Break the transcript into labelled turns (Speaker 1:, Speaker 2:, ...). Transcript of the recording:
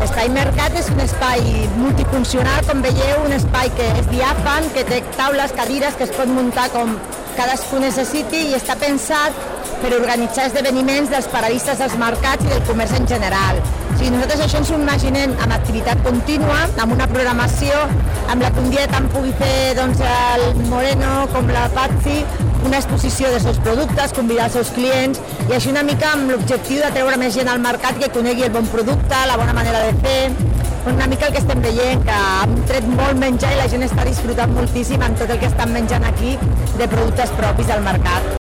Speaker 1: L'espai mercat és un espai multifuncional, com veieu, un espai que és diàfan, que té taules, cadires que es pot muntar com cadascú necessiti i està pensat per organitzar esdeveniments dels paradistes dels mercats i del comerç en general. O sigui, nosaltres això ens ho imaginem amb activitat contínua, amb una programació, amb la que un dia tant pugui fer doncs, el Moreno com la Patxi, una exposició dels seus productes, convidar els seus clients i així una mica amb l'objectiu de treure més gent al mercat que conegui el bon producte, la bona manera de fer, una mica el que estem veient, que hem tret molt menjar i la gent està disfrutant moltíssim amb tot el que estan menjant aquí de productes propis del mercat.